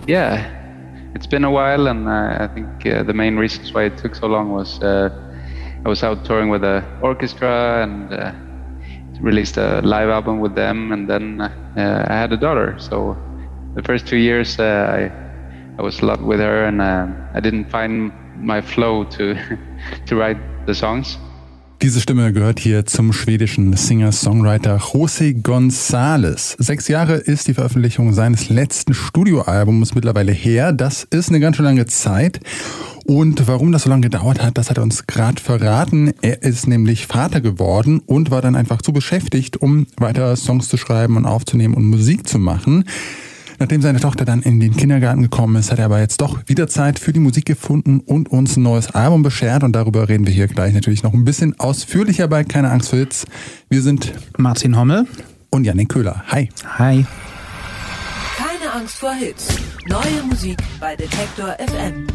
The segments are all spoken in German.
Yeah, it's been a while, and I think the main reasons why it took so long was I was out touring with an orchestra and released a live album with them, and then I had a daughter. So the first 2 years I was in love with her, and I didn't find my flow to write the songs. Diese Stimme gehört hier zum schwedischen Singer-Songwriter José González. 6 Jahre ist die Veröffentlichung seines letzten Studioalbums mittlerweile her. Das ist eine ganz schön lange Zeit. Und warum das so lange gedauert hat, das hat er uns gerade verraten. Er ist nämlich Vater geworden und war dann einfach zu beschäftigt, um weiter Songs zu schreiben und aufzunehmen und Musik zu machen. Nachdem seine Tochter dann in den Kindergarten gekommen ist, hat er aber jetzt doch wieder Zeit für die Musik gefunden und uns ein neues Album beschert. Und darüber reden wir hier gleich natürlich noch ein bisschen ausführlicher bei Keine Angst vor Hits. Wir sind Martin Hommel und Jannik Köhler. Hi. Hi. Keine Angst vor Hits. Neue Musik bei Detektor FM.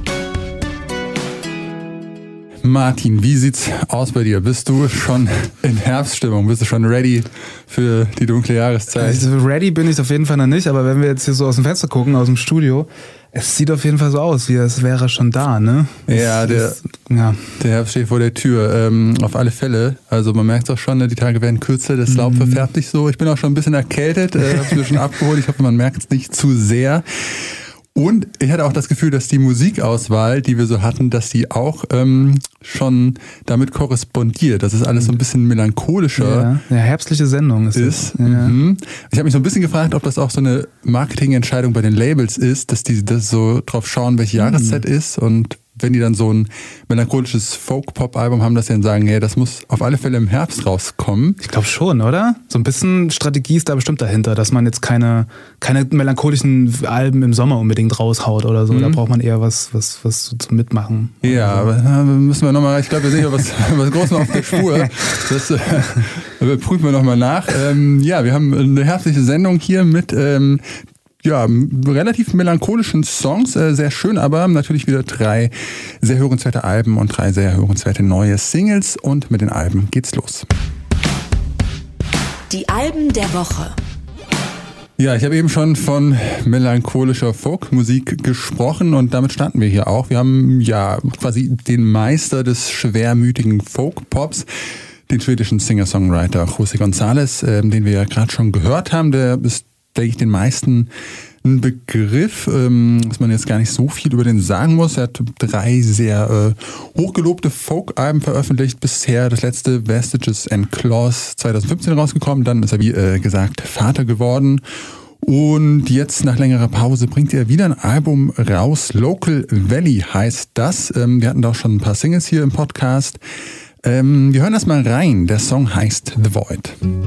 Martin, wie sieht's aus bei dir? Bist du schon in Herbststimmung? Bist du schon ready für die dunkle Jahreszeit? Also ready bin ich auf jeden Fall noch nicht, aber wenn wir jetzt hier so aus dem Fenster gucken, aus dem Studio, es sieht auf jeden Fall so aus, wie es wäre schon da, ne? Ja, der Herbst steht vor der Tür. Auf alle Fälle. Also man merkt es auch schon, die Tage werden kürzer, das Laub verfärbt sich so. Ich bin auch schon ein bisschen erkältet, hab's mir schon abgeholt. Ich hoffe, man merkt es nicht zu sehr. Und ich hatte auch das Gefühl, dass die Musikauswahl, die wir so hatten, dass die auch schon damit korrespondiert. Das ist alles so ein bisschen melancholischer. Ja, herbstliche Sendung ist es. Ja. Mhm. Ich habe mich so ein bisschen gefragt, ob das auch so eine Marketingentscheidung bei den Labels ist, dass die das so drauf schauen, welche Jahreszeit ist. Und wenn die dann so ein melancholisches Folk-Pop-Album haben, dass sie dann sagen, hey, das muss auf alle Fälle im Herbst rauskommen. Ich glaube schon, oder? So ein bisschen Strategie ist da bestimmt dahinter, dass man jetzt keine melancholischen Alben im Sommer unbedingt raushaut oder so. Da braucht man eher was zum Mitmachen. Ja, aber müssen wir nochmal, ich glaube, wir sind ja was Großes auf der Spur. Das prüfen wir nochmal nach. Wir haben eine herbstliche Sendung hier mit relativ melancholischen Songs, sehr schön, aber natürlich wieder 3 sehr hörenswerte Alben und 3 sehr hörenswerte neue Singles, und mit den Alben geht's los. Die Alben der Woche. Ja, ich habe eben schon von melancholischer Folkmusik gesprochen und damit starten wir hier auch. Wir haben ja quasi den Meister des schwermütigen Folk-Pops, den schwedischen Singer-Songwriter José González, den wir ja gerade schon gehört haben. Der ist, denke ich, den meisten ein Begriff, dass man jetzt gar nicht so viel über den sagen muss. Er hat 3 sehr hochgelobte Folk-Alben veröffentlicht bisher. Das letzte, Vestiges and Claws, 2015 rausgekommen. Dann ist er, wie gesagt, Vater geworden. Und jetzt nach längerer Pause bringt er wieder ein Album raus. Local Valley heißt das. Wir hatten da auch schon ein paar Singles hier im Podcast. Wir hören das mal rein. Der Song heißt The Void.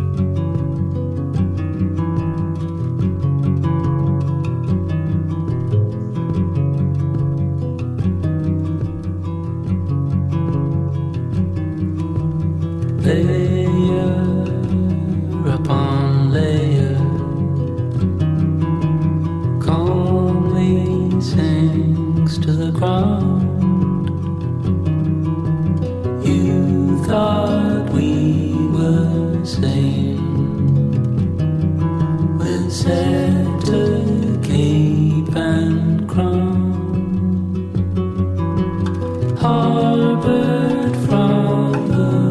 Layer upon layer, calmly sinks to the ground. You thought we were sane, with scepter, cape and crown, harbored from the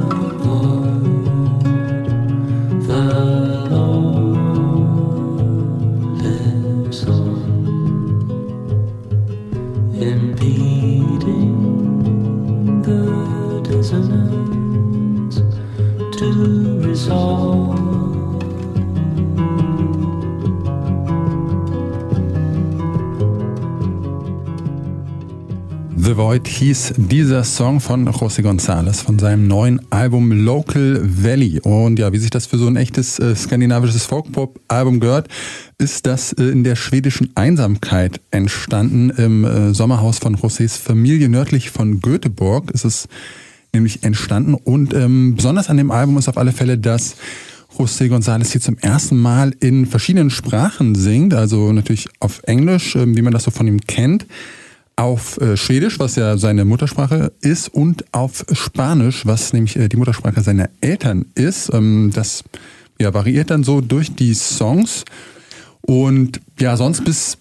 The Void hieß dieser Song von José González von seinem neuen Album Local Valley. Und ja, wie sich das für so ein echtes skandinavisches Folk-Pop-Album gehört, ist das in der schwedischen Einsamkeit entstanden. Im Sommerhaus von Josés Familie nördlich von Göteborg ist es nämlich entstanden. Und besonders an dem Album ist auf alle Fälle, dass José González hier zum ersten Mal in verschiedenen Sprachen singt. Also natürlich auf Englisch, wie man das so von ihm kennt. Auf Schwedisch, was ja seine Muttersprache ist, und auf Spanisch, was nämlich die Muttersprache seiner Eltern ist. Das variiert dann so durch die Songs. Und ja, sonst bis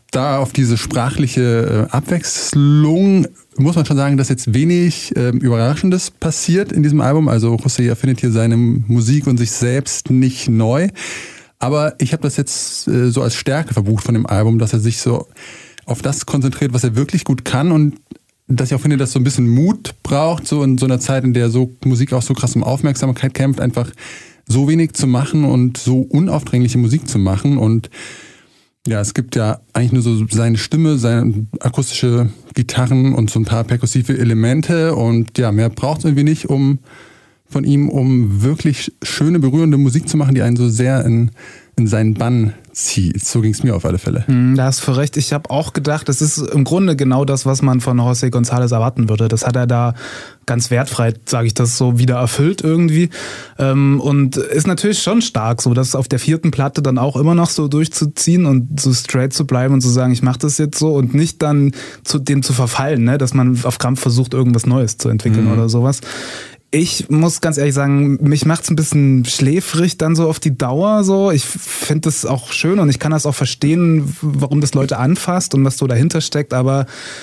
da auf diese sprachliche Abwechslung muss man schon sagen, dass jetzt wenig Überraschendes passiert in diesem Album. Also José erfindet hier seine Musik und sich selbst nicht neu. Aber ich habe das jetzt so als Stärke verbucht von dem Album, dass er sich so auf das konzentriert, was er wirklich gut kann, und dass ich auch finde, dass so ein bisschen Mut braucht, so in so einer Zeit, in der so Musik auch so krass um Aufmerksamkeit kämpft, einfach so wenig zu machen und so unaufdringliche Musik zu machen. Und ja, es gibt ja eigentlich nur so seine Stimme, seine akustische Gitarren und so ein paar perkussive Elemente, und ja, mehr braucht es irgendwie nicht von ihm, um wirklich schöne, berührende Musik zu machen, die einen so sehr in seinen Bann zieht. So ging es mir auf alle Fälle. Da hast du recht. Ich habe auch gedacht, das ist im Grunde genau das, was man von José González erwarten würde. Das hat er da ganz wertfrei, sage ich das so, wieder erfüllt irgendwie. Und ist natürlich schon stark, so das auf der 4. Platte dann auch immer noch so durchzuziehen und so straight zu bleiben und zu sagen, ich mache das jetzt so, und nicht dann dem zu verfallen, ne? Dass man auf Krampf versucht, irgendwas Neues zu entwickeln oder sowas. Ich muss ganz ehrlich sagen, mich macht's ein bisschen schläfrig dann so auf die Dauer so. Ich finde das auch schön und ich kann das auch verstehen, warum das Leute anfasst und was so dahinter steckt, aber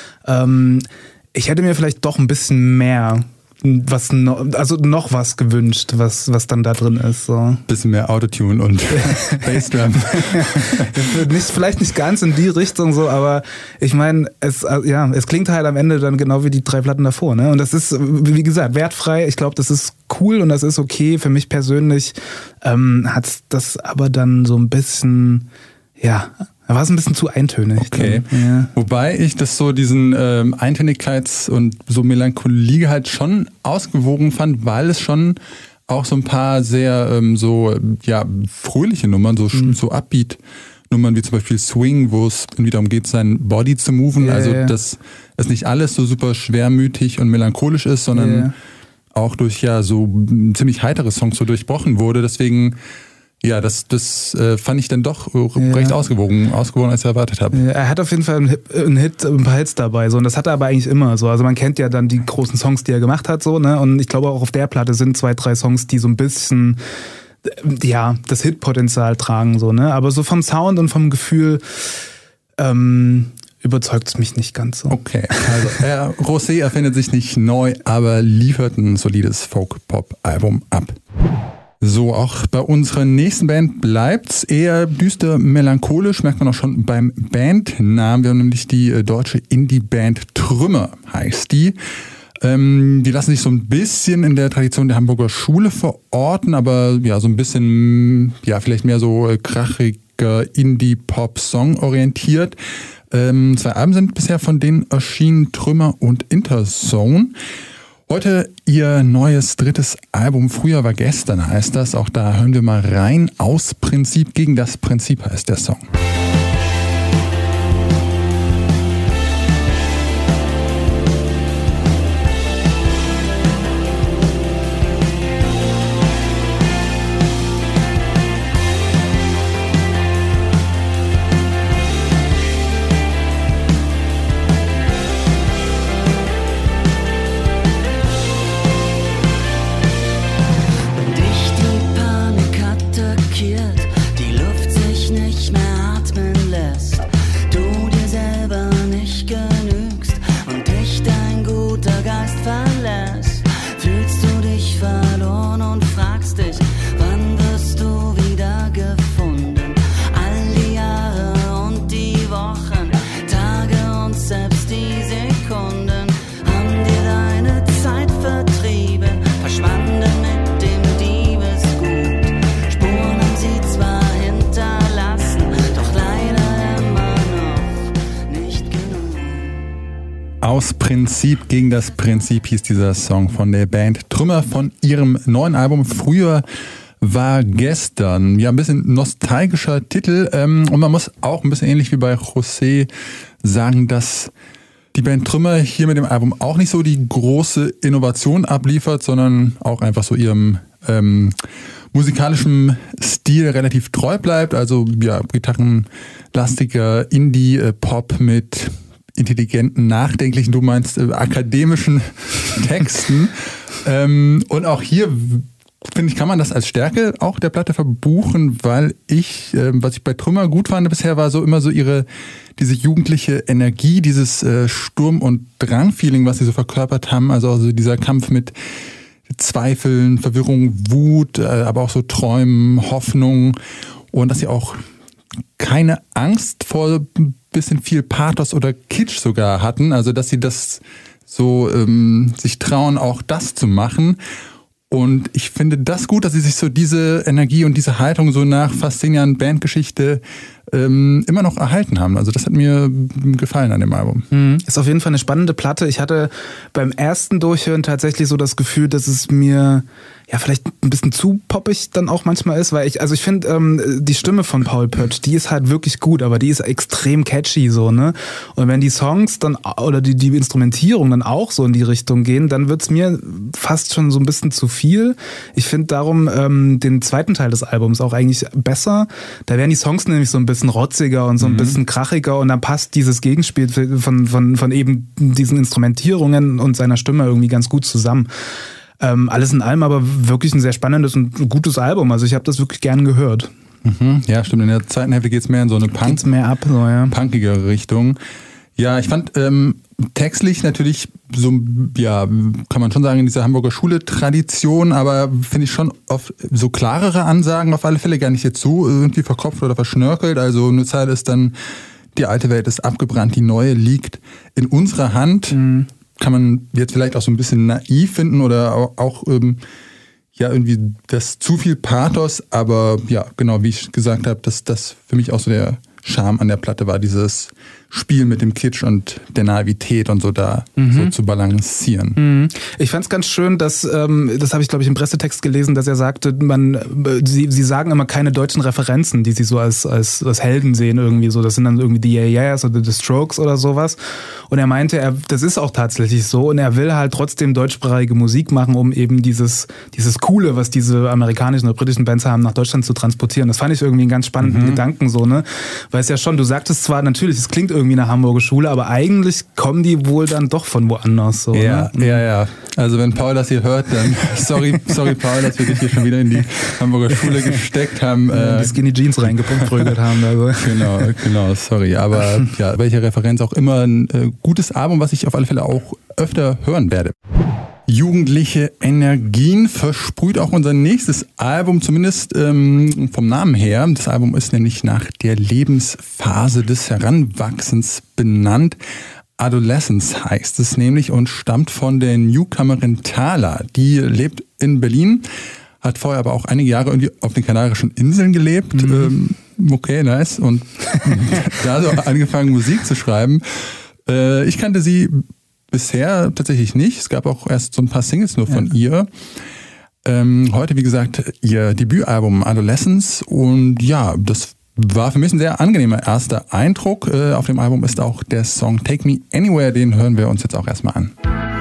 ich hätte mir vielleicht doch ein bisschen mehr noch was gewünscht, was dann da drin ist. So. Bisschen mehr Autotune und Bassdrum. Vielleicht nicht ganz in die Richtung so, aber ich meine, es klingt halt am Ende dann genau wie die 3 Platten davor. Ne? Und das ist, wie gesagt, wertfrei. Ich glaube, das ist cool und das ist okay. Für mich persönlich hat das aber dann so ein bisschen, da war es ein bisschen zu eintönig. Okay. Dann, ja. Wobei ich das so diesen Eintönigkeits- und so Melancholie halt schon ausgewogen fand, weil es schon auch so ein paar sehr fröhliche Nummern, so Upbeat-Nummern wie zum Beispiel Swing, wo es irgendwie darum geht, sein Body zu moven. Dass es nicht alles so super schwermütig und melancholisch ist, sondern auch durch so ziemlich heitere Songs so durchbrochen wurde. Deswegen ja, das fand ich dann doch recht ausgewogen, als ich erwartet habe. Ja, er hat auf jeden Fall ein paar Hits dabei, so, und das hat er aber eigentlich immer so. Also man kennt ja dann die großen Songs, die er gemacht hat, so, ne? Und ich glaube auch auf der Platte sind 2, 3 Songs, die so ein bisschen das Hitpotenzial tragen, so, ne? Aber so vom Sound und vom Gefühl überzeugt es mich nicht ganz so. Okay, also José erfindet sich nicht neu, aber liefert ein solides Folk-Pop-Album ab. So, auch bei unserer nächsten Band bleibt's eher düster melancholisch, merkt man auch schon beim Bandnamen. Wir haben nämlich die deutsche Indie-Band Trümmer, heißt die. Die lassen sich so ein bisschen in der Tradition der Hamburger Schule verorten, aber ja, so ein bisschen, vielleicht mehr so krachiger Indie-Pop-Song orientiert. 2 Alben sind bisher von denen erschienen, Trümmer und Interzone. Heute ihr neues 3. Album, Früher war gestern heißt das. Auch da hören wir mal rein. Aus Prinzip gegen das Prinzip heißt der Song. Die Luft sich nicht mehr atmen lässt, du dir selber nicht genügst und dich dein guter Geist verlässt, fühlst du dich verloren und fragst dich, wann wirst du wieder gefunden? All die Jahre und die Wochen, Tage und selbst die Sekunden haben dir deine Zeit vertrieben, verschwanden mit dem Diebesgut. Spuren haben sie zwar hinterlassen, doch leider immer noch nicht genug. Aus Prinzip gegen das Prinzip hieß dieser Song von der Band Trümmer von ihrem neuen Album Früher war gestern. Ja, ein bisschen nostalgischer Titel und man muss auch ein bisschen ähnlich wie bei José sagen, dass die Band Trümmer hier mit dem Album auch nicht so die große Innovation abliefert, sondern auch einfach so ihrem musikalischen Stil relativ treu bleibt. Also ja, gitarrenlastiger Indie-Pop mit intelligenten, nachdenklichen, du meinst akademischen Texten. Und auch hier finde ich, kann man das als Stärke auch der Platte verbuchen, weil was ich bei Trümmer gut fand bisher, war so immer so diese jugendliche Energie, dieses Sturm- und Drang-Feeling, was sie so verkörpert haben. Also dieser Kampf mit Zweifeln, Verwirrung, Wut, aber auch so Träumen, Hoffnung und dass sie auch keine Angst vor ein bisschen viel Pathos oder Kitsch sogar hatten. Also dass sie das so sich trauen, auch das zu machen. Und ich finde das gut, dass sie sich so diese Energie und diese Haltung so nach fast 10 Jahren Bandgeschichte immer noch erhalten haben. Also das hat mir gefallen an dem Album. Ist auf jeden Fall eine spannende Platte. Ich hatte beim ersten Durchhören tatsächlich so das Gefühl, dass es mir ja vielleicht ein bisschen zu poppig dann auch manchmal ist, weil ich finde, die Stimme von Paul Pötsch, die ist halt wirklich gut, aber die ist extrem catchy so, ne? Und wenn die Songs dann oder die Instrumentierung dann auch so in die Richtung gehen, dann wird's mir fast schon so ein bisschen zu viel. Ich finde darum den zweiten Teil des Albums auch eigentlich besser. Da werden die Songs nämlich so ein bisschen rotziger und so ein bisschen krachiger und dann passt dieses Gegenspiel von eben diesen Instrumentierungen und seiner Stimme irgendwie ganz gut zusammen. Alles in allem aber wirklich ein sehr spannendes und gutes Album. Also ich habe das wirklich gern gehört. Ja, stimmt. In der zweiten Hälfte geht's mehr in so eine punkigere Richtung. Ja, ich fand textlich natürlich so, ja, kann man schon sagen, in dieser Hamburger Schule-Tradition, aber finde ich schon oft so klarere Ansagen auf alle Fälle, gar nicht jetzt so irgendwie verkopft oder verschnörkelt. Also eine Zeile ist dann, die alte Welt ist abgebrannt, die neue liegt in unserer Hand. Kann man jetzt vielleicht auch so ein bisschen naiv finden oder auch ja irgendwie das zu viel Pathos, aber ja, genau, wie ich gesagt habe, dass das für mich auch so der Charme an der Platte war, dieses Spiel mit dem Kitsch und der Naivität und so da so zu balancieren. Ich fand es ganz schön, dass, das habe ich glaube ich im Pressetext gelesen, dass er sagte, sie sagen immer keine deutschen Referenzen, die sie so als Helden sehen irgendwie so. Das sind dann irgendwie die Yeah Yeahs oder The Strokes oder sowas. Und er meinte, das ist auch tatsächlich so und er will halt trotzdem deutschsprachige Musik machen, um eben dieses Coole, was diese amerikanischen oder britischen Bands haben, nach Deutschland zu transportieren. Das fand ich irgendwie einen ganz spannenden Gedanken so, ne? Weil es ja schon, du sagtest zwar natürlich, es klingt irgendwie eine Hamburger Schule, aber eigentlich kommen die wohl dann doch von woanders. So, ja, ne? ja. Also wenn Paul das hier hört, dann sorry Paul, dass wir dich hier schon wieder in die Hamburger Schule gesteckt haben. Die Skinny Jeans reingeprügelt haben. Also. Genau, sorry. Aber ja, welche Referenz auch immer, ein gutes Album, was ich auf alle Fälle auch öfter hören werde. Jugendliche Energien versprüht auch unser nächstes Album, zumindest vom Namen her. Das Album ist nämlich nach der Lebensphase des Heranwachsens benannt. Adolescence heißt es nämlich und stammt von der Newcomerin Thala. Die lebt in Berlin, hat vorher aber auch einige Jahre irgendwie auf den Kanarischen Inseln gelebt. Okay, nice. Und da so angefangen Musik zu schreiben. Ich kannte sie bisher tatsächlich nicht. Es gab auch erst so ein paar Singles nur von ihr. Heute, wie gesagt, ihr Debütalbum Adolescence. Und ja, das war für mich ein sehr angenehmer erster Eindruck. Auf dem Album ist auch der Song Take Me Anywhere. Den hören wir uns jetzt auch erstmal an.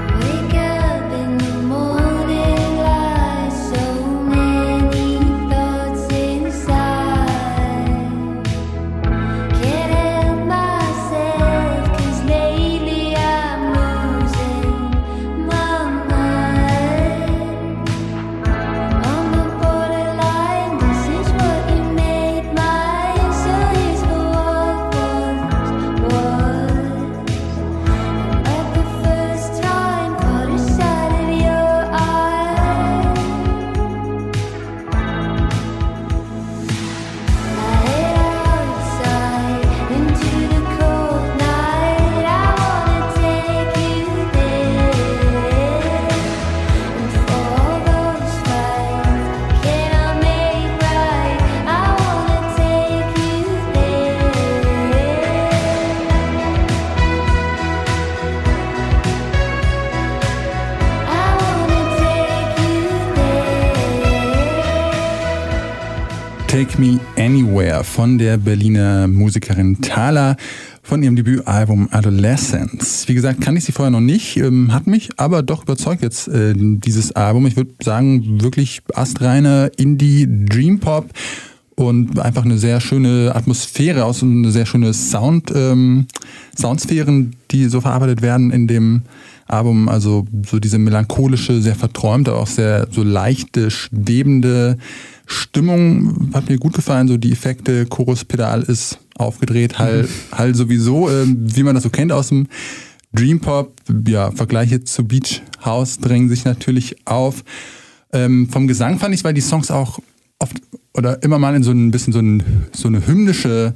Take Me Anywhere von der Berliner Musikerin Thala von ihrem Debütalbum Adolescence. Wie gesagt, kannte ich sie vorher noch nicht, hat mich aber doch überzeugt jetzt dieses Album. Ich würde sagen, wirklich astreiner Indie Dream Pop und einfach eine sehr schöne Atmosphäre aus und eine sehr schöne Soundsphären, die so verarbeitet werden in dem Album, also so diese melancholische, sehr verträumte, auch sehr so leichte, schwebende Stimmung hat mir gut gefallen, so die Effekte, Chorus, Pedal ist aufgedreht, Hall sowieso, wie man das so kennt aus dem Dream Pop. Ja, Vergleiche zu Beach House drängen sich natürlich auf. Vom Gesang fand ich, weil die Songs auch oft oder immer mal in so ein bisschen so eine hymnische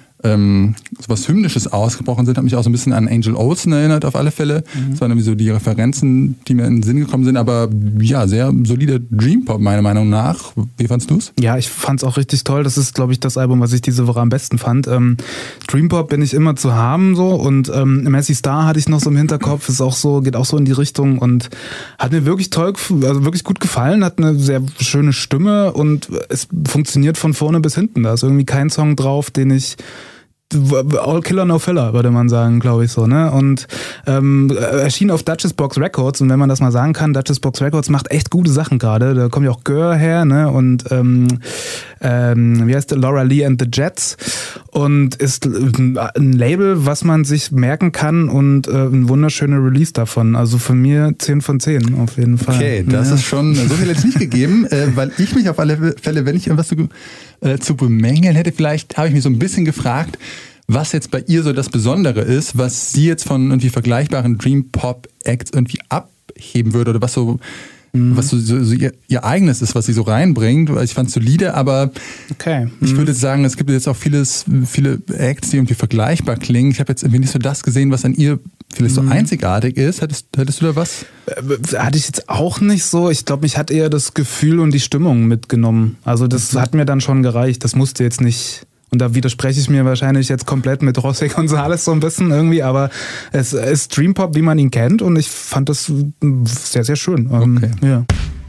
so was Hymnisches ausgebrochen sind, hat mich auch so ein bisschen an Angel Olsen erinnert, auf alle Fälle. Das waren irgendwie so die Referenzen, die mir in den Sinn gekommen sind, aber ja, sehr solider Dream Pop, meiner Meinung nach. Wie fandst du's? Ja, ich fand's auch richtig toll. Das ist, glaube ich, das Album, was ich diese Woche am besten fand. Dream Pop bin ich immer zu haben, so, und Messi Star hatte ich noch so im Hinterkopf, ist auch so, geht auch so in die Richtung und hat mir wirklich toll, also wirklich gut gefallen, hat eine sehr schöne Stimme und es funktioniert von vorne bis hinten. Da ist irgendwie kein Song drauf, den ich All Killer No Filler, würde man sagen, glaube ich so, ne? Und erschien auf Duchess Box Records, und wenn man das mal sagen kann, Duchess Box Records macht echt gute Sachen gerade. Da kommt ja auch Gör her, ne? Und wie heißt der? Laura Lee and the Jets, und ist ein Label, was man sich merken kann, und ein wunderschöner Release davon. Also von mir 10 von 10 auf jeden Fall. Okay, das ist schon so viel jetzt nicht gegeben, weil ich mich auf alle Fälle, wenn ich irgendwas zu bemängeln hätte, vielleicht habe ich mich so ein bisschen gefragt, was jetzt bei ihr so das Besondere ist, was sie jetzt von irgendwie vergleichbaren Dream Pop Acts irgendwie abheben würde, oder was so ihr eigenes ist, was sie so reinbringt. Ich fand es solide, aber ich würde sagen, es gibt jetzt auch viele Acts, die irgendwie vergleichbar klingen. Ich habe jetzt irgendwie nicht so das gesehen, was an ihr vielleicht so einzigartig ist. Hättest du da was? Hatte ich jetzt auch nicht so. Ich glaube, mich hat eher das Gefühl und die Stimmung mitgenommen. Also das hat mir dann schon gereicht. Das musste jetzt nicht... Und da widerspreche ich mir wahrscheinlich jetzt komplett mit José González so ein bisschen irgendwie, aber es ist Dream Pop, wie man ihn kennt, und ich fand das sehr, sehr schön. Okay. Ja.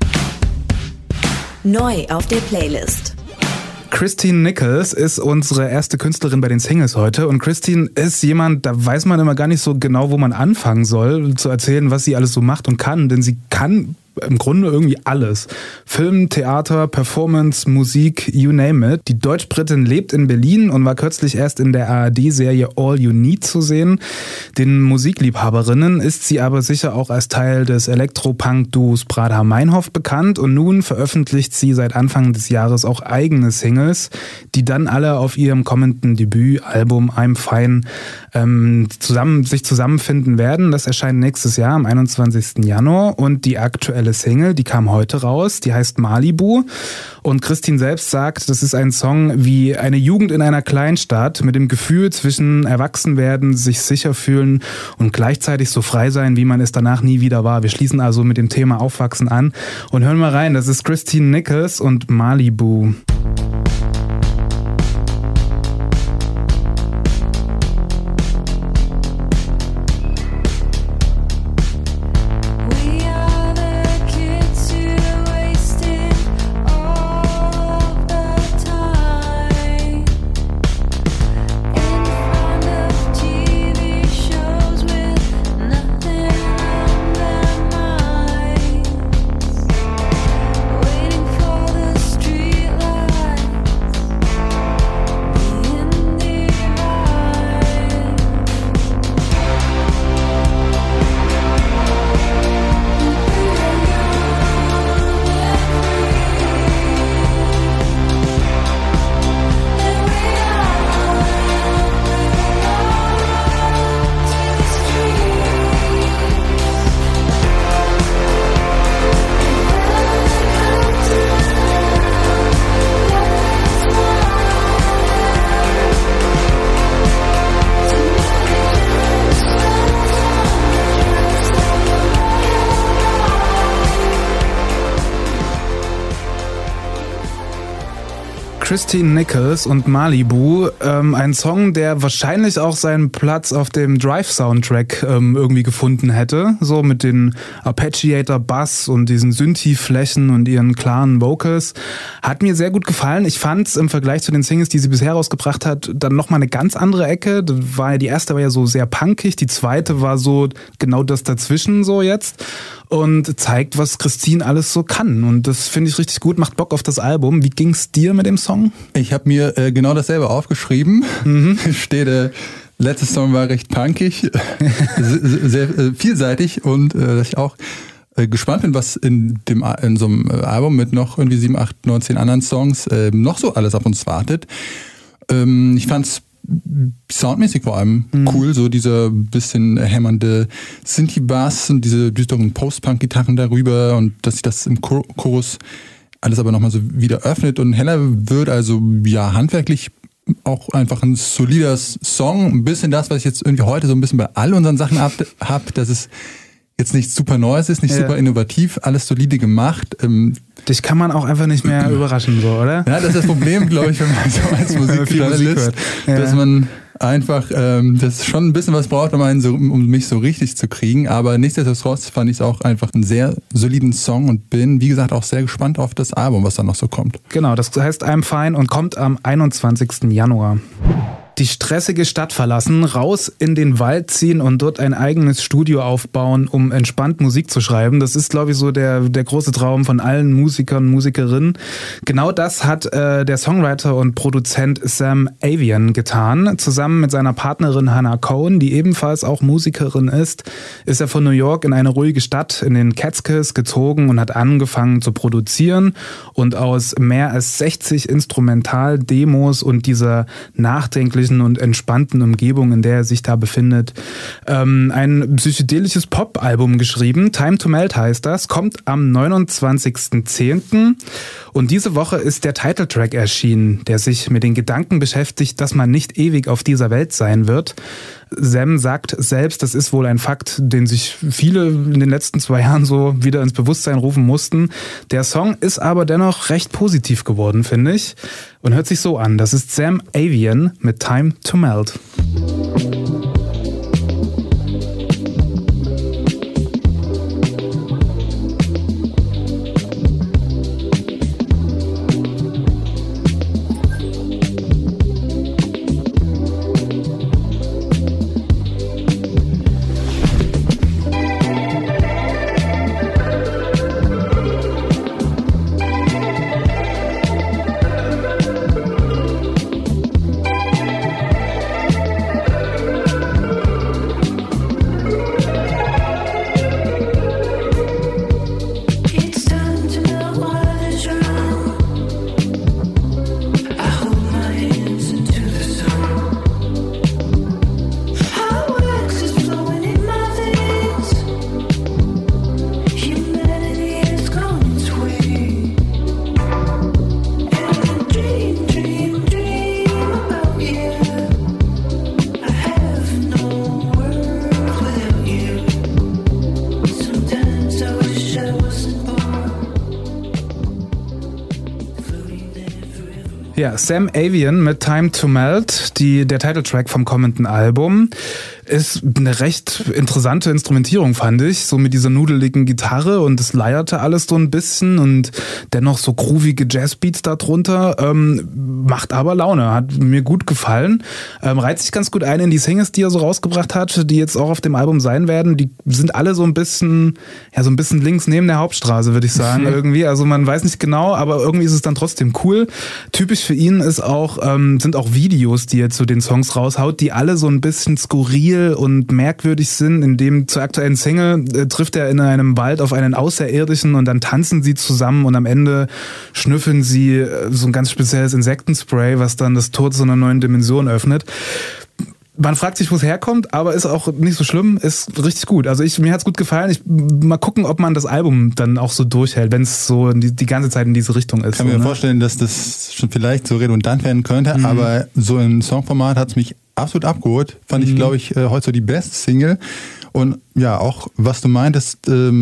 Neu auf der Playlist. Christine Nichols ist unsere erste Künstlerin bei den Singles heute, und Christine ist jemand, da weiß man immer gar nicht so genau, wo man anfangen soll, zu erzählen, was sie alles so macht und kann, denn sie kann im Grunde irgendwie alles. Film, Theater, Performance, Musik, you name it. Die Deutsch-Britin lebt in Berlin und war kürzlich erst in der ARD-Serie All You Need zu sehen. Den Musikliebhaberinnen ist sie aber sicher auch als Teil des Elektropunk-Duos Bradhar-Meinhof bekannt, und nun veröffentlicht sie seit Anfang des Jahres auch eigene Singles, die dann alle auf ihrem kommenden Debütalbum I'm Fine sich zusammenfinden werden. Das erscheint nächstes Jahr am 21. Januar, und die aktuelle Single, die kam heute raus, die heißt Malibu, und Christine selbst sagt, das ist ein Song wie eine Jugend in einer Kleinstadt mit dem Gefühl zwischen Erwachsenwerden, sich sicher fühlen und gleichzeitig so frei sein, wie man es danach nie wieder war. Wir schließen also mit dem Thema Aufwachsen an und hören mal rein. Das ist Christine Nichols und Malibu. Christine Nichols und Malibu, ein Song, der wahrscheinlich auch seinen Platz auf dem Drive-Soundtrack irgendwie gefunden hätte, so mit den Arpeggiator-Bass und diesen Synthi-Flächen und ihren klaren Vocals. Hat mir sehr gut gefallen. Ich fand es im Vergleich zu den Singles, die sie bisher rausgebracht hat, dann nochmal eine ganz andere Ecke. Die erste war ja so sehr punkig, die zweite war so genau das dazwischen so jetzt, und zeigt, was Christine alles so kann. Und das finde ich richtig gut, macht Bock auf das Album. Wie ging's dir mit dem Song? Ich habe mir genau dasselbe aufgeschrieben. Steht letzte Song war recht punkig, sehr vielseitig und dass ich auch gespannt bin, was in so einem Album mit noch irgendwie 7, 8, 9, 10 anderen Songs noch so alles auf uns wartet. Ich fand's soundmäßig vor allem cool, so dieser bisschen hämmernde Synthi-Bass und diese düsteren Post-Punk-Gitarren darüber und dass sich das im Chorus alles aber nochmal so wieder öffnet und heller wird, also ja, handwerklich auch einfach ein solider Song, ein bisschen das, was ich jetzt irgendwie heute so ein bisschen bei all unseren Sachen hab, dass es jetzt nichts super Neues ist, nicht super innovativ, alles solide gemacht. Dich kann man auch einfach nicht mehr überraschen, so, oder? Ja, das ist das Problem, glaube ich, wenn man so als Musikjournalist, dass man einfach das schon ein bisschen was braucht, um mich so richtig zu kriegen. Aber nichtsdestotrotz fand ich es auch einfach einen sehr soliden Song und bin, wie gesagt, auch sehr gespannt auf das Album, was da noch so kommt. Genau, das heißt I'm Fine und kommt am 21. Januar. Die stressige Stadt verlassen, raus in den Wald ziehen und dort ein eigenes Studio aufbauen, um entspannt Musik zu schreiben. Das ist, glaube ich, so der große Traum von allen Musikern und Musikerinnen. Genau das hat der Songwriter und Produzent Sam Avian getan. Zusammen mit seiner Partnerin Hannah Cohen, die ebenfalls auch Musikerin ist er von New York in eine ruhige Stadt in den Catskills gezogen und hat angefangen zu produzieren. Und aus mehr als 60 Instrumental-Demos und dieser nachdenklichen und entspannten Umgebung, in der er sich da befindet, ein psychedelisches Pop-Album geschrieben. Time to Melt heißt das, kommt am 29.10. Und diese Woche ist der Titeltrack erschienen, der sich mit den Gedanken beschäftigt, dass man nicht ewig auf dieser Welt sein wird. Sam sagt selbst, das ist wohl ein Fakt, den sich viele in den letzten 2 Jahren so wieder ins Bewusstsein rufen mussten. Der Song ist aber dennoch recht positiv geworden, finde ich, und hört sich so an. Das ist Sam Avian mit Time to Melt. Ja, Sam Avian mit Time to Melt, der Titeltrack vom kommenden Album. Ist eine recht interessante Instrumentierung, fand ich. So mit dieser nudeligen Gitarre und es leierte alles so ein bisschen und dennoch so groovige Jazzbeats da drunter. Macht aber Laune, hat mir gut gefallen. Reiht sich ganz gut ein in die Singles, die er so rausgebracht hat, die jetzt auch auf dem Album sein werden. Die sind alle so ein bisschen links neben der Hauptstraße, würde ich sagen, irgendwie. Also man weiß nicht genau, aber irgendwie ist es dann trotzdem cool. Typisch für ihn ist auch, sind auch Videos, die er zu den Songs raushaut, die alle so ein bisschen skurril und merkwürdig sind. In dem zur aktuellen Single trifft er in einem Wald auf einen Außerirdischen und dann tanzen sie zusammen und am Ende schnüffeln sie so ein ganz spezielles Insektenspray, was dann das Tor zu einer neuen Dimension öffnet. Man fragt sich, wo es herkommt, aber ist auch nicht so schlimm, ist richtig gut. Also mir hat's gut gefallen. Mal gucken, ob man das Album dann auch so durchhält, wenn es so die ganze Zeit in diese Richtung ist. Ich kann mir vorstellen, dass das schon vielleicht so redundant werden könnte, aber so im Songformat hat's mich absolut abgeholt. Fand ich, glaube ich, heute so die beste Single. Und ja, auch was du meintest,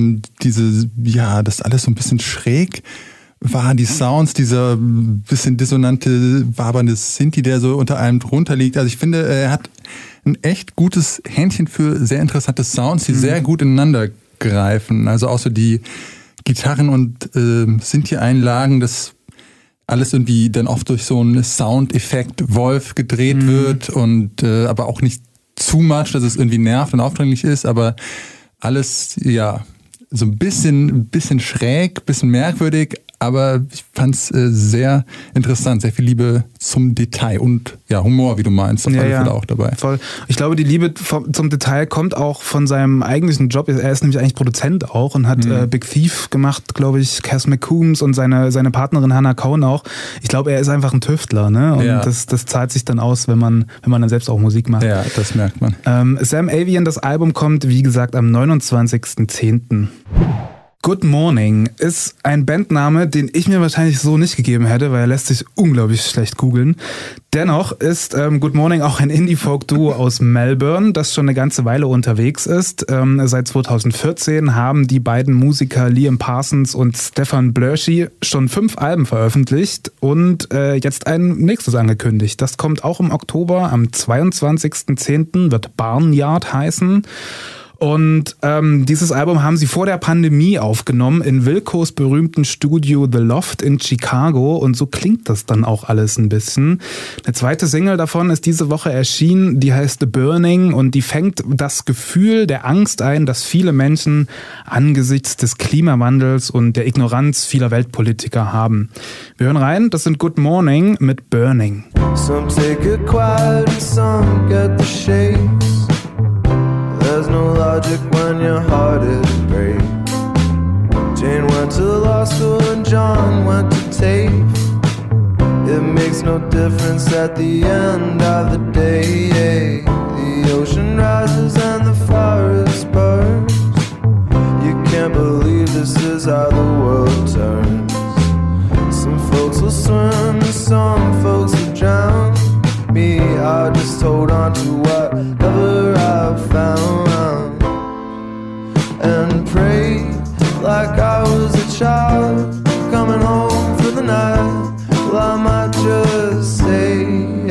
das alles so ein bisschen schräg war, die Sounds, dieser bisschen dissonante, wabernde Synthi, der so unter allem drunter liegt. Also ich finde, er hat ein echt gutes Händchen für sehr interessante Sounds, die sehr gut ineinander greifen. Also auch so die Gitarren und Synthi-Einlagen, das alles irgendwie dann oft durch so einen Soundeffekt Wolf gedreht wird und aber auch nicht too much, dass es irgendwie nervt und aufdringlich ist, aber alles, ja, so ein bisschen schräg, bisschen merkwürdig, aber ich fand es sehr interessant, sehr viel Liebe zum Detail und ja, Humor, wie du meinst, auf alle Fälle auch dabei. Voll. Ich glaube, die Liebe zum Detail kommt auch von seinem eigentlichen Job. Er ist nämlich eigentlich Produzent auch und hat Big Thief gemacht, glaube ich, Cass McCombs und seine Partnerin Hannah Cohn auch. Ich glaube, er ist einfach ein Tüftler, ne? Und das zahlt sich dann aus, wenn man dann selbst auch Musik macht. Ja, das merkt man. Sam Avian, das Album kommt, wie gesagt, am 29.10. Good Morning ist ein Bandname, den ich mir wahrscheinlich so nicht gegeben hätte, weil er lässt sich unglaublich schlecht googeln. Dennoch ist Good Morning auch ein Indie-Folk-Duo aus Melbourne, das schon eine ganze Weile unterwegs ist. Seit 2014 haben die beiden Musiker Liam Parsons und Stefan Blörschi schon 5 Alben veröffentlicht und jetzt ein nächstes angekündigt. Das kommt auch im Oktober, am 22.10. wird Barnyard heißen. Und dieses Album haben sie vor der Pandemie aufgenommen in Wilcos berühmten Studio The Loft in Chicago und so klingt das dann auch alles ein bisschen. Eine zweite Single davon ist diese Woche erschienen, die heißt The Burning und die fängt das Gefühl der Angst ein, das viele Menschen angesichts des Klimawandels und der Ignoranz vieler Weltpolitiker haben. Wir hören rein, das sind Good Morning mit Burning. Some take it quiet and some get the shakes. There's no logic when your heart is brave. Jane went to law school and John went to TAFE. It makes no difference at the end of the day. The ocean rises and the forest burns. You can't believe this is how the world turns. Some folks will swim, some folks will drown. Me, I just hold on to whatever I've found and pray like I was a child coming home for the night. Well, I might just say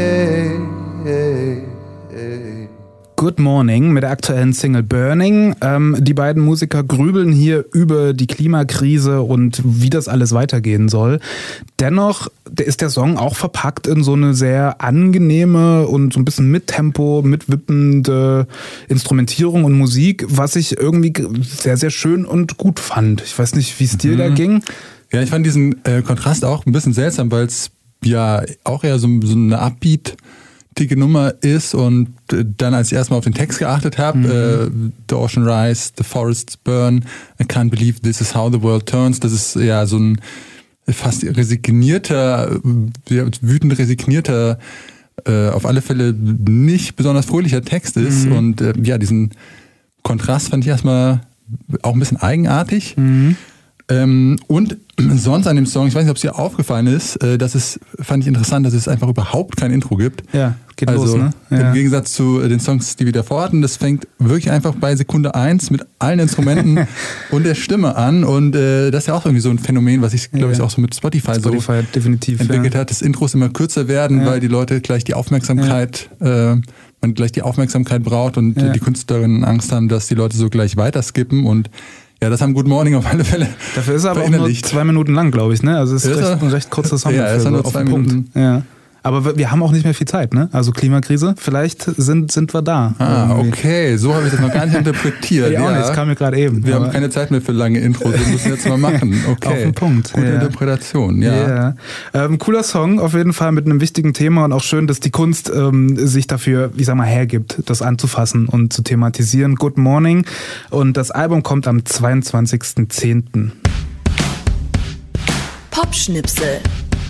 Good Morning mit der aktuellen Single Burning. Die beiden Musiker grübeln hier über die Klimakrise und wie das alles weitergehen soll. Dennoch ist der Song auch verpackt in so eine sehr angenehme und so ein bisschen mit Tempo, mitwippende Instrumentierung und Musik, was ich irgendwie sehr, sehr schön und gut fand. Ich weiß nicht, wie es dir da ging. Ja, ich fand diesen Kontrast auch ein bisschen seltsam, weil es ja auch eher so eine Upbeat Nummer ist und dann, als ich erstmal auf den Text geachtet habe, The Ocean Rise, The Forests Burn, I Can't Believe This Is How the World Turns, das ist ja so ein fast resignierter, wütend resignierter, auf alle Fälle nicht besonders fröhlicher Text ist und diesen Kontrast fand ich erstmal auch ein bisschen eigenartig. Und sonst an dem Song, ich weiß nicht, ob es dir aufgefallen ist, fand ich interessant, dass es einfach überhaupt kein Intro gibt. Ja, geht also, los, ne? Ja. Im Gegensatz zu den Songs, die wir davor hatten, das fängt wirklich einfach bei Sekunde 1 mit allen Instrumenten und der Stimme an und das ist ja auch irgendwie so ein Phänomen, was ich, glaube ich, auch so mit Spotify so definitiv entwickelt hat, dass Intros immer kürzer werden, weil die Leute gleich die Aufmerksamkeit, man gleich die Aufmerksamkeit braucht und die Künstlerinnen Angst haben, dass die Leute so gleich weiter skippen und ja, das haben Good Morning auf alle Fälle. Dafür ist er aber auch nur 2 Minuten lang, glaube ich, ne? Also es ist ein recht kurzer Song. Ja, ist nur 2 Minuten. Ja. Aber wir haben auch nicht mehr viel Zeit, ne? Also Klimakrise, vielleicht sind wir da. Okay, so habe ich das noch gar nicht interpretiert. Ja, das kam mir gerade eben. Wir haben keine Zeit mehr für lange Intros, wir müssen jetzt mal machen. Okay. Auf den Punkt. Gute Interpretation, ja. Cooler Song, auf jeden Fall mit einem wichtigen Thema und auch schön, dass die Kunst sich dafür, ich sag mal, hergibt, das anzufassen und zu thematisieren. Good Morning und das Album kommt am 22.10. Popschnipsel.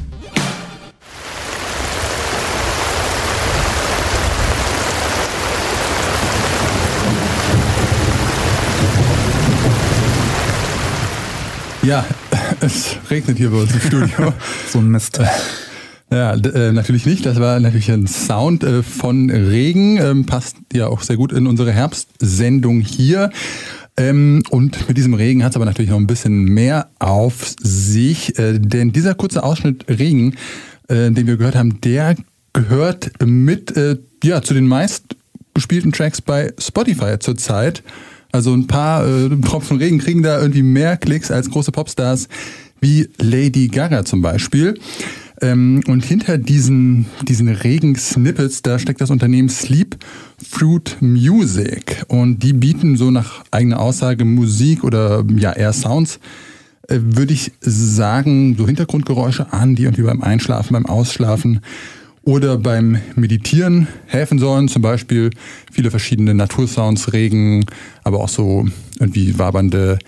Ja, es regnet hier bei uns im Studio. So ein Mist. Ja, natürlich nicht. Das war natürlich ein Sound von Regen. Passt ja auch sehr gut in unsere Herbstsendung hier. Und mit diesem Regen hat es aber natürlich noch ein bisschen mehr auf sich. Denn dieser kurze Ausschnitt Regen, den wir gehört haben, der gehört mit zu den meistgespielten Tracks bei Spotify zurzeit. Also ein paar Tropfen Regen kriegen da irgendwie mehr Klicks als große Popstars wie Lady Gaga zum Beispiel. Und hinter diesen Regen-Snippets, da steckt das Unternehmen Sleep Fruit Music. Und die bieten so nach eigener Aussage Musik oder eher Sounds würde ich sagen, so Hintergrundgeräusche an, die irgendwie beim Einschlafen, beim Ausschlafen oder beim Meditieren helfen sollen. Zum Beispiel viele verschiedene Natursounds, Regen, aber auch so irgendwie wabernde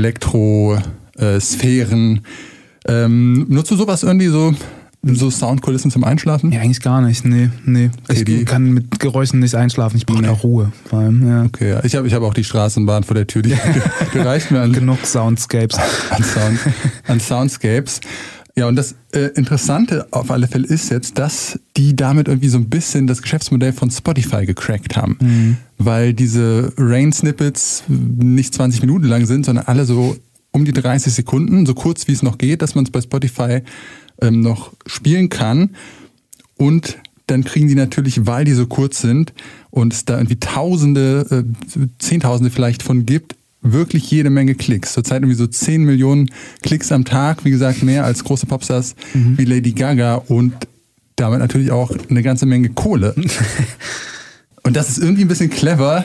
Elektrosphären. Nutzt du sowas irgendwie so Soundkulissen zum Einschlafen? Ja, eigentlich gar nicht. Nee. Okay, ich kann mit Geräuchen nicht einschlafen. Ich brauche auch Ruhe vor allem. Ja. Okay, ja. Ich hab auch die Straßenbahn vor der Tür. Die reicht mir an. Genug Soundscapes. An Soundscapes. Ja, und das Interessante auf alle Fälle ist jetzt, dass die damit irgendwie so ein bisschen das Geschäftsmodell von Spotify gecrackt haben. Mhm. Weil diese Rain-Snippets nicht 20 Minuten lang sind, sondern alle so um die 30 Sekunden, so kurz wie es noch geht, dass man es bei Spotify noch spielen kann. Und dann kriegen die natürlich, weil die so kurz sind und es da irgendwie Tausende, Zehntausende vielleicht von gibt, wirklich jede Menge Klicks. Zurzeit irgendwie so 10 Millionen Klicks am Tag. Wie gesagt, mehr als große Popstars wie Lady Gaga und damit natürlich auch eine ganze Menge Kohle. Und das ist irgendwie ein bisschen clever.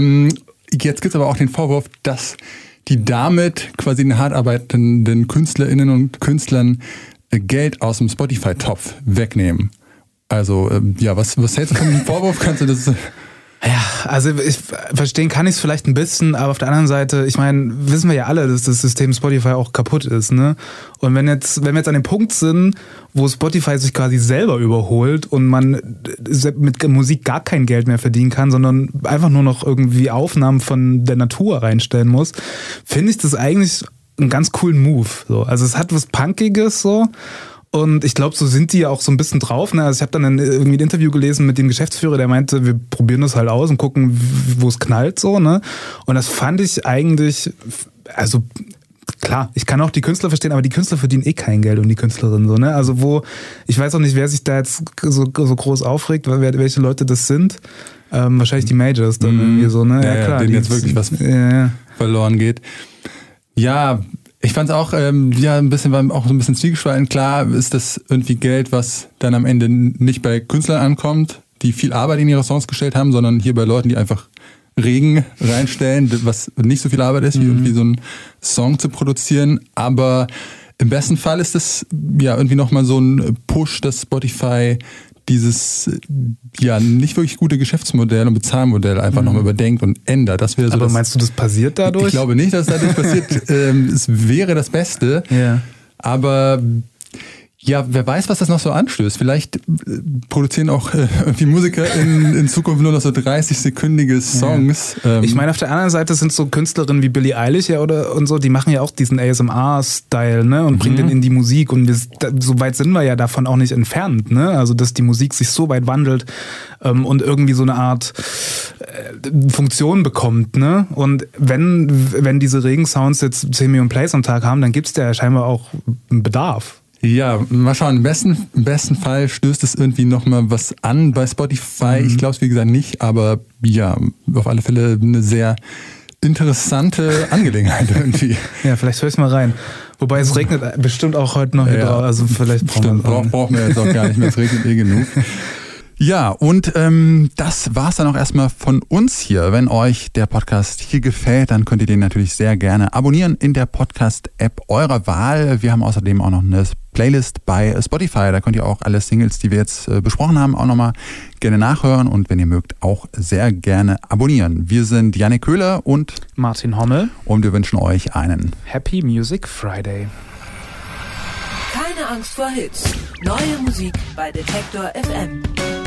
Jetzt gibt es aber auch den Vorwurf, dass die damit quasi den hart arbeitenden KünstlerInnen und Künstlern Geld aus dem Spotify-Topf wegnehmen. Also, was hältst du von dem Vorwurf? Kannst du das... Ja, also verstehen kann ich es vielleicht ein bisschen, aber auf der anderen Seite, ich meine, wissen wir ja alle, dass das System Spotify auch kaputt ist, ne? Und wenn wir jetzt an dem Punkt sind, wo Spotify sich quasi selber überholt und man mit Musik gar kein Geld mehr verdienen kann, sondern einfach nur noch irgendwie Aufnahmen von der Natur reinstellen muss, finde ich das eigentlich einen ganz coolen Move. So. Also es hat was Punkiges so. Und ich glaube, so sind die ja auch so ein bisschen drauf. Ne? Also ich habe dann irgendwie ein Interview gelesen mit dem Geschäftsführer, der meinte, wir probieren das halt aus und gucken, wo es knallt so. Ne? Und das fand ich eigentlich, also klar, ich kann auch die Künstler verstehen, aber die Künstler verdienen eh kein Geld und die Künstlerinnen so. Ne? Also ich weiß auch nicht, wer sich da jetzt so groß aufregt, welche Leute das sind. Wahrscheinlich die Majors dann irgendwie so. Ne? Ja, klar, denen jetzt wirklich was verloren geht. Ja, ich fand es auch ein bisschen zwiegespalten. Klar ist das irgendwie Geld, was dann am Ende nicht bei Künstlern ankommt, die viel Arbeit in ihre Songs gestellt haben, sondern hier bei Leuten, die einfach Regen reinstellen, was nicht so viel Arbeit ist, wie irgendwie so einen Song zu produzieren. Aber im besten Fall ist das ja irgendwie nochmal so ein Push, dass Spotify dieses nicht wirklich gute Geschäftsmodell und Bezahlmodell einfach nochmal überdenkt und ändert. Das wäre so. Aber meinst du, das passiert dadurch? Ich glaube nicht, dass dadurch passiert. Es wäre das Beste. Ja. Aber ja, wer weiß, was das noch so anstößt. Vielleicht produzieren auch die Musiker in Zukunft nur noch so 30-sekündige Songs. Ja. Ich meine, auf der anderen Seite sind so Künstlerinnen wie Billie Eilish und so, die machen ja auch diesen ASMR-Style, ne, und bringen den in die Musik. Und so weit sind wir ja davon auch nicht entfernt, ne? Also, dass die Musik sich so weit wandelt und irgendwie so eine Art Funktion bekommt, ne? Und wenn diese Regensounds jetzt 10 Millionen Plays am Tag haben, dann gibt es da ja scheinbar auch einen Bedarf. Ja, mal schauen. Im besten Fall stößt es irgendwie nochmal was an bei Spotify. Ich glaube es wie gesagt nicht, aber ja, auf alle Fälle eine sehr interessante Angelegenheit irgendwie. Ja, vielleicht höre ich mal rein. Wobei es regnet bestimmt auch heute noch hier drauf. Also vielleicht brauchen wir jetzt auch gar nicht mehr. Es regnet genug. Ja, und das war's dann auch erstmal von uns hier. Wenn euch der Podcast hier gefällt, dann könnt ihr den natürlich sehr gerne abonnieren in der Podcast-App eurer Wahl. Wir haben außerdem auch noch eine Playlist bei Spotify. Da könnt ihr auch alle Singles, die wir jetzt besprochen haben, auch nochmal gerne nachhören. Und wenn ihr mögt, auch sehr gerne abonnieren. Wir sind Jannik Köhler und Martin Hommel. Und wir wünschen euch einen Happy Music Friday. Keine Angst vor Hits. Neue Musik bei Detektor FM.